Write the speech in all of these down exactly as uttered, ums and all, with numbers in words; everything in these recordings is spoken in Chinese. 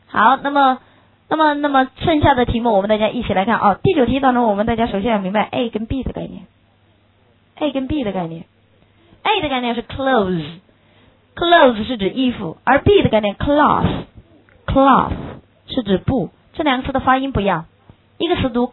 好，那么那么那么剩下的题目我们大家一起来看哦。第九题当中，我们大家首先要明白 A 跟 B 的概念。A 跟 B 的概念 ，A 的概念是 clothes，clothes 是指衣服，而 B 的概念 cloth，cloth 是指布。这两个词的发音不一样，一个词读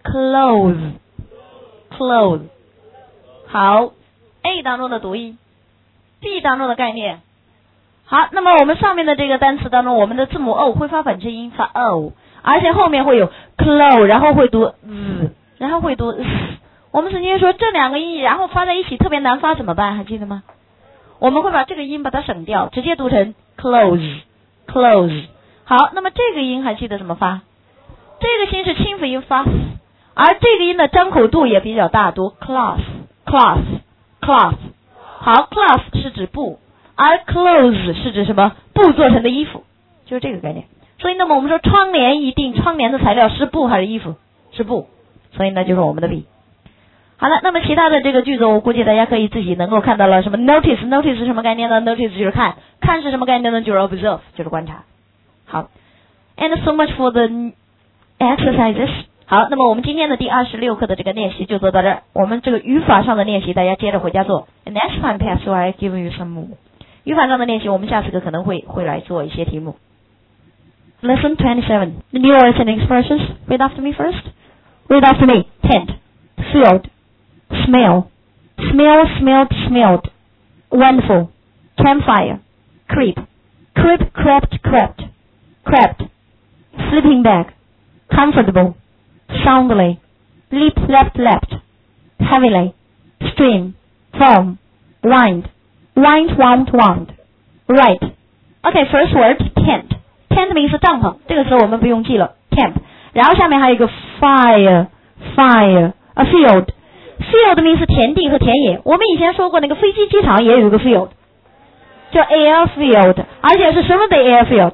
clothes，clothes。好 ，A 当中的读音 ，B 当中的概念。好，那么我们上面的这个单词当中，我们的字母 O 会发反声音，发 O， 而且后面会有 clo， 然后会读 z， 然后会读 z。我们曾经说这两个音，然后发在一起特别难发，怎么办？还记得吗？我们会把这个音把它省掉，直接读成 close，close。好，那么这个音还记得怎么发？这个音是清辅音发，而这个音的张口度也比较大，读 cloth，cloth，cloth。好 ，cloth 是指布。而 clothes 是指什么？布做成的衣服，就是这个概念。所以那么我们说窗帘一定，窗帘的材料是布还是衣服？是布，所以呢就是我们的 B。好了，那么其他的这个句子我估计大家可以自己能够看到了。什么 notice notice 是什么概念呢？ notice 就是看，看是什么概念呢？就是 observe 就是观察。好 ，and so much for the exercises。好，那么我们今天的第二十六课的这个练习就做到这儿。我们这个语法上的练习大家接着回家做。Next time perhaps I give you some more。语法上的练习，我们下次课可能会会来做一些题目。Lesson twenty-seven. The new words and expressions. Read after me first. Read after me. Tent, field, smell, smell, smelled, smelled. Wonderful. Campfire, creep, creep, crept, crept, crept. Sleeping bag, comfortable, soundly, leap, leapt, leapt, heavily, stream, foam, wind.Wind, wound, wound. Right. Okay, first word, tent. Tent means 帐篷，这个词我们不用记了 ，camp。然后下面还有一个 fire, fire, a field. Field means 田地和田野。我们以前说过那个飞机机场也有一个 field， 叫 airfield， 而且是什么的 airfield？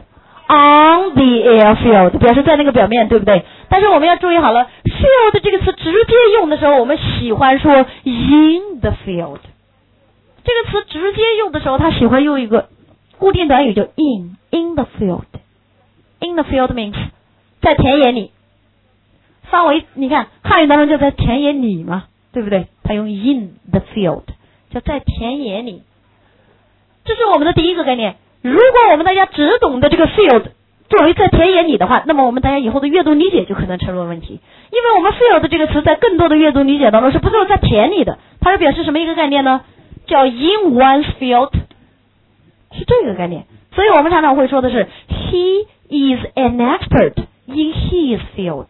On the airfield， 表示在那个表面，对不对？但是我们要注意好了 ，field 这个词直接用的时候，我们喜欢说 in the field。这个词直接用的时候，他喜欢用一个固定短语，就 in in the field。in the field means 在田野里。范围你看汉语当中就在田野里嘛，对不对？他用 in the field， 就在田野里。这是我们的第一个概念。如果我们大家只懂得这个 field 作为在田野里的话，那么我们大家以后的阅读理解就可能出了问题。因为我们 field 这个词在更多的阅读理解当中是不是在田里的？它是表示什么一个概念呢？叫 in one's field， 是这个概念。所以我们常常会说的是 he is an expert in his field。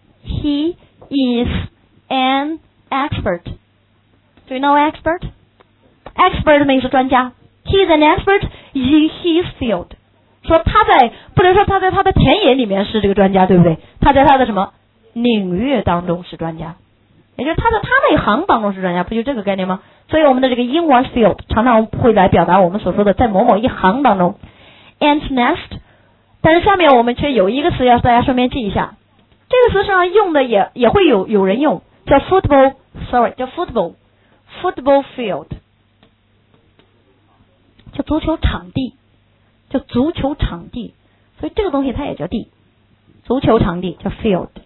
He is an expert. Do you know expert? Expert means 专家。 He is an expert in his field。 说他在，不能说他在他的田野里面是这个专家，对不对？他在他的什么领域当中是专家，也就是他在他那一行当中是专家，不就这个概念吗？所以我们的这个 in one's field 常常会来表达我们所说的在某某一行当中。 Ant nest， 但是下面我们却有一个词要大家顺便记一下，这个词上用的也也会有有人用，叫 football sorry 叫 football football field， 叫足球场地，叫足球场地，所以这个东西它也叫地，足球场地叫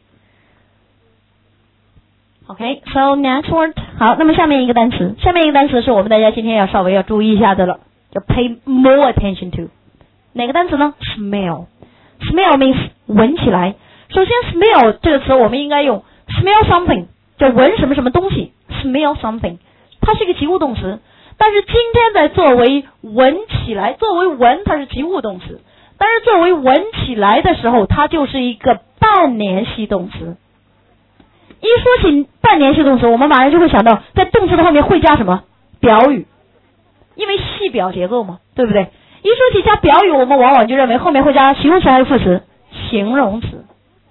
field。OK， so next word， 好，那么下面一个单词，下面一个单词是我们大家今天要稍微要注意一下的了，叫 pay more attention to。哪个单词呢 ？smell。smell means 闻起来。首先 smell 这个词我们应该用 smell something， 叫闻什么什么东西 ，smell something， 它是一个及物动词。但是今天在作为闻起来，作为闻它是及物动词，但是作为闻起来的时候，它就是一个半联系动词。一说起半联系动词，我们马上就会想到在动词的后面会加什么表语，因为系表结构嘛，对不对？一说起加表语，我们往往就认为后面会加形容词还是副词？形容词。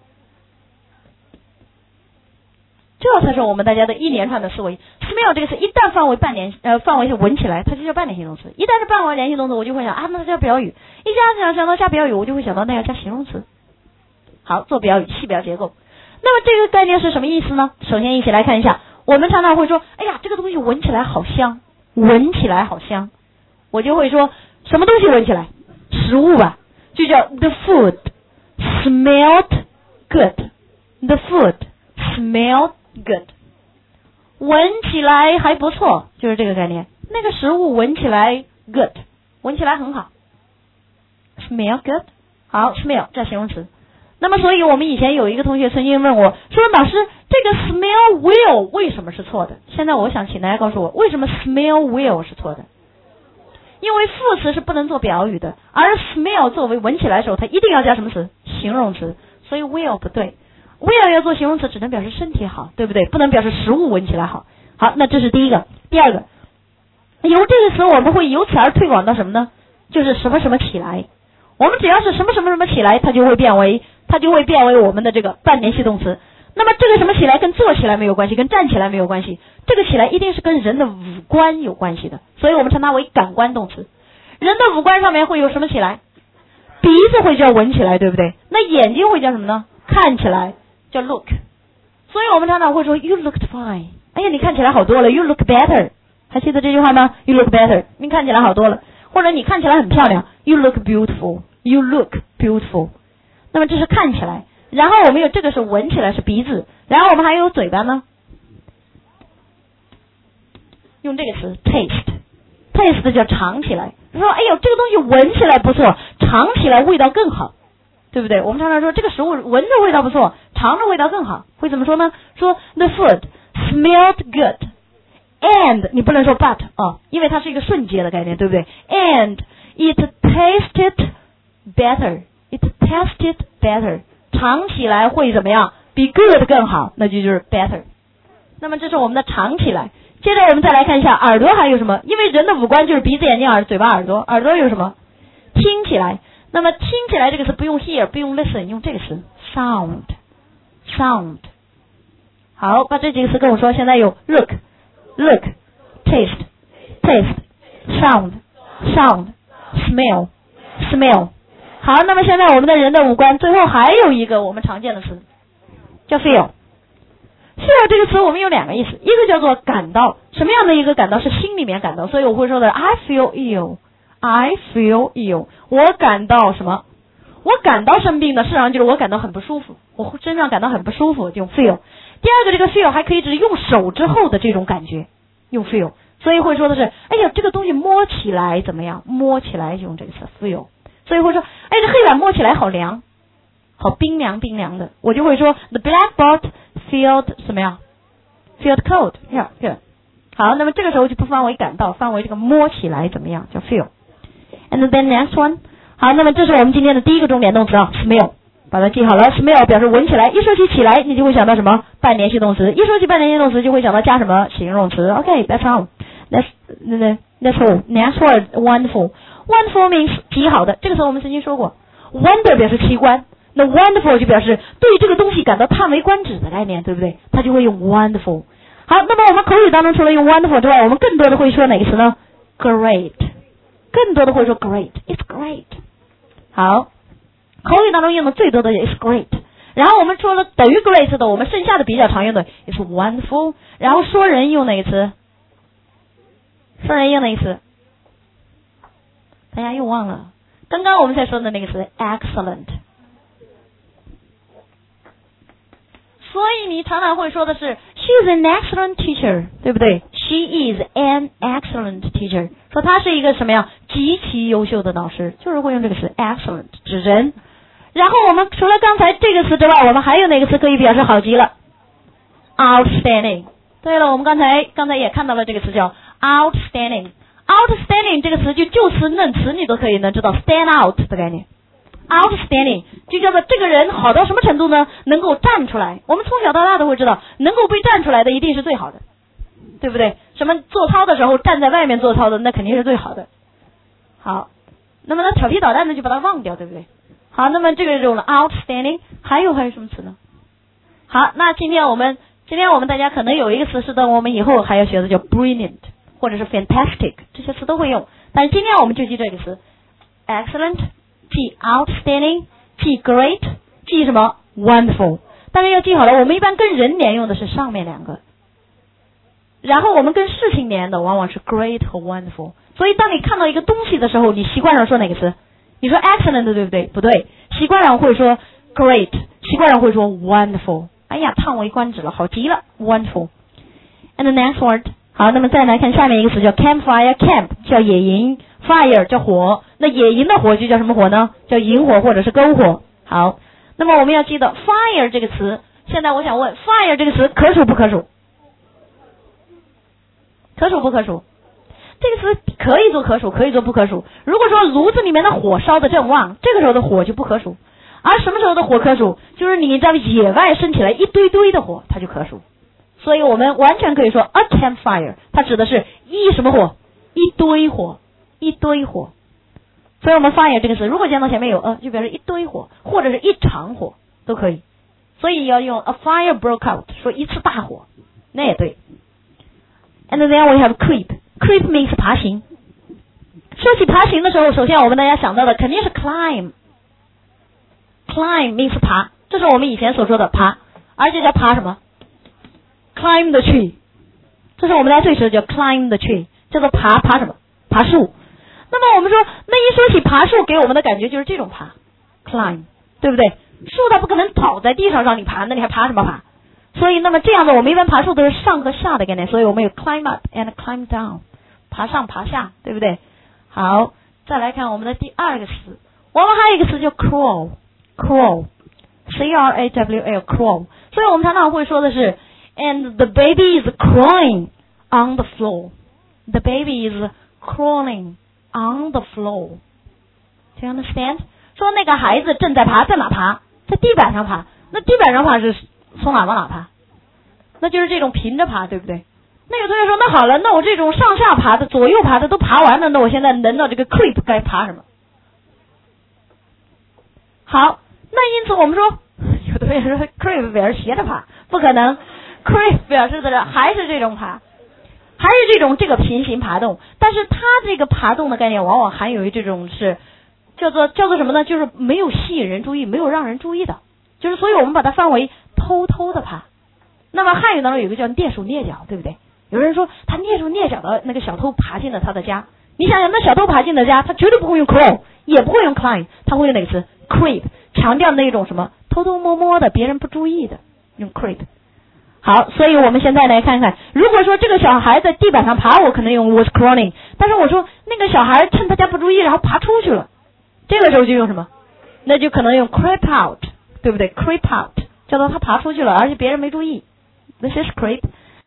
这才是我们大家的一连串的思维。smell 这个词一旦范围半联呃范围是闻起来，它就叫半联系动词。一旦是半为联系动词，我就会想啊，那它叫表语。一加想想到加表语，我就会想到那要加形容词。好，做表语系表结构。那么这个概念是什么意思呢？首先一起来看一下，我们常常会说，哎呀，这个东西闻起来好香，闻起来好香。我就会说什么东西闻起来？食物吧，就叫 the food smelled good. The food smelled good. 闻起来还不错，就是这个概念。那个食物闻起来 good， 闻起来很好。smell good， 好 smell 这形容词。那么所以我们以前有一个同学曾经问我说，老师这个 smell will 为什么是错的？现在我想请大家告诉我，为什么 smell will 是错的？因为副词是不能做表语的，而 smell 作为闻起来的时候，它一定要加什么词？形容词，所以 will 不对。will 要做形容词，只能表示身体好，对不对？不能表示食物闻起来好。好，那这是第一个。第二个，由这个词我们会由此而推广到什么呢？就是什么什么起来。我们只要是什么什么什么起来，它就会变为它就会变为我们的这个半联系动词。那么这个什么起来跟坐起来没有关系，跟站起来没有关系，这个起来一定是跟人的五官有关系的，所以我们称它为感官动词。人的五官上面会有什么起来？鼻子会叫闻起来，对不对？那眼睛会叫什么呢？看起来叫 look。所以我们常常会说 you looked fine， 哎呀你看起来好多了， you look better， 还记得这句话吗？ you look better， 你看起来好多了。或者你看起来很漂亮， you look beautiful， you look beautiful。 那么这是看起来，然后我们有这个是闻起来是鼻子，然后我们还有嘴巴呢，用这个词 taste， taste 叫尝起来，说哎呦这个东西闻起来不错，尝起来味道更好，对不对？我们常常说这个食物闻着味道不错，尝着味道更好，会怎么说呢？说 the food smelled good and 你不能说 but 哦，因为它是一个瞬间的概念，对不对？ and it tasted better， it tasted better， 尝起来会怎么样？比 good 更好，那就就是 better。 那么这是我们的尝起来。接着我们再来看一下耳朵还有什么，因为人的五官就是鼻子眼睛耳嘴巴耳朵，耳朵有什么？听起来。那么听起来这个词不用 hear 不用 listen， 用这个词 sound sound。 好，把这几个词跟我说，现在有 look look taste taste sound sound smell smell。 好，那么现在我们的人的五官最后还有一个我们常见的词叫 feel。 feel 这个词我们有两个意思，一个叫做感到，什么样的一个感到？是心里面感到，所以我会说的 I feel ill I feel ill， 我感到什么？我感到生病的，事实上就是我感到很不舒服，我身上感到很不舒服，用 feel。 第二个这个 feel 还可以指用手之后的这种感觉，用 feel。 所以会说的是哎呀这个东西摸起来怎么样？摸起来就用这个词 feel。 所以会说哎这黑板摸起来好凉，好冰凉冰凉的，我就会说 the blackboard felt 什么呀 felt cold here here。 好，那么这个时候就不分为感到，分为这个摸起来怎么样叫 feel。 And then next one。 好，那么这是我们今天的第一个重点动词啊 smell， 把它记好了。 smell 表示闻起来，一说起起来你就会想到什么？半联系动词。一说起半联系动词就会想到加什么？形容词。 OK that's all that's that's all。 Next word wonderful。 Wonderful means 极好的，这个词我们曾经说过。 Wonder 表示奇观，那 wonderful 就表示对这个东西感到叹为观止的概念，对不对？它就会用 wonderful。 好，那么我们口语当中除了用 wonderful 之外，我们更多的会说哪个词呢？ Great， 更多的会说 great it's great。 好，口语当中用的最多的 is great， 然后我们说了等于 great 的，我们剩下的比较常用的 is wonderful。 然后说人用哪个词？说人用哪个词？大家又忘了刚刚我们才说的那个词 excellent。 所以你常常会说的是 she is an excellent teacher， 对不对？ she is an excellent teacher， 说她是一个什么样？极其优秀的老师，就是会用这个词 excellent 指人。然后我们除了刚才这个词之外，我们还有哪个词可以表示好极了？ outstanding。 对了，我们刚才刚才也看到了这个词叫 outstanding。 outstanding 这个词就就词论词你都可以能知道 stand out 的概念。 outstanding 就叫做这个人好到什么程度呢？能够站出来。我们从小到大都会知道，能够被站出来的一定是最好的，对不对？什么做操的时候站在外面做操的，那肯定是最好的。好，那么他调皮捣蛋的就把它忘掉，对不对？好，那么这个用了 outstanding。 还有还有什么词呢？好，那今天我们今天我们大家可能有一个词是等我们以后还要学的，叫 brilliant 或者是 fantastic， 这些词都会用，但是今天我们就记这个词 excellent， 记 outstanding， 记 great， 记什么 wonderful。 大家要记好了，我们一般跟人连用的是上面两个，然后我们跟事情连的往往是 great 和 wonderful。 所以当你看到一个东西的时候，你习惯上说哪个词？你说 excellent 对不对？不对，习惯上会说 great， 习惯人会说 wonderful， 哎呀，叹为观止了，好极了 wonderful。 And the next word， 好，那么再来看下面一个词叫 campfire， camp 叫野营， fire 叫火，那野营的火就叫什么火呢？叫营火或者是篝火。好，那么我们要记得 fire 这个词，现在我想问 fire 这个词可数不可数？可数不可数？这个词可以做可数，可以做不可数。如果说炉子里面的火烧得正旺，这个时候的火就不可数。而什么时候的火可数？就是你在野外升起来一堆堆的火，它就可数。所以我们完全可以说 a campfire， 它指的是一什么火？一堆火，一堆火。所以我们 fire 这个词，如果见到前面有 a， 就表示一堆火，或者是一场火都可以。所以要用 a fire broke out， 说一次大火，那也对。And then we have creep。Creep means 爬行。说起爬行的时候，首先我们大家想到的肯定是 climb。Climb means 爬，这是我们以前所说的爬，而且叫爬什么 ？Climb the tree， 这是我们大家最熟的叫 climb the tree， 叫做爬爬什么？爬树。那么我们说，那一说起爬树，给我们的感觉就是这种爬 ，climb， 对不对？树它不可能倒在地上让你爬，那你还爬什么爬？所以，那么这样子，我们一般爬树都是上和下的概念，所以我们有 climb up and climb down， 爬上爬下，对不对？好，再来看我们的第二个词，我们还有一个词叫 crawl，crawl，c r a w l，crawl， 所以我们常常会说的是 ，and the baby is crawling on the floor，the baby is crawling on the floor， do you understand？ 说那个孩子正在爬，在哪爬？在地板上爬，那地板上爬是从哪往哪爬？那就是这种平着爬，对不对？那有同学说，那好了，那我这种上下爬的、左右爬的都爬完了，那我现在轮到这个 creep 该爬什么？好，那因此我们说，有同学说 creep 表示斜着爬，不可能 ，creep 表示的还是这种爬，还是这种这个平行爬动，但是它这个爬动的概念往往含有这种是叫做叫做什么呢？就是没有吸引人注意，没有让人注意的。就是所以我们把它翻为偷偷的爬。那么汉语当中有一个叫蹑手蹑脚，对不对？有人说他蹑手蹑脚的那个小偷爬进了他的家，你想想那小偷爬进了家，他绝对不会用 crawl， 也不会用 climb， 他会用哪个词 creep， 强调那种什么偷偷摸摸的别人不注意的，用 creep。好，所以我们现在来看看，如果说这个小孩在地板上爬，我可能用 was crawling， 但是我说那个小孩趁他家不注意然后爬出去了，这个时候就用什么？那就可能用 creep out，对不对 ？creep out 叫做他爬出去了，而且别人没注意。This is creep。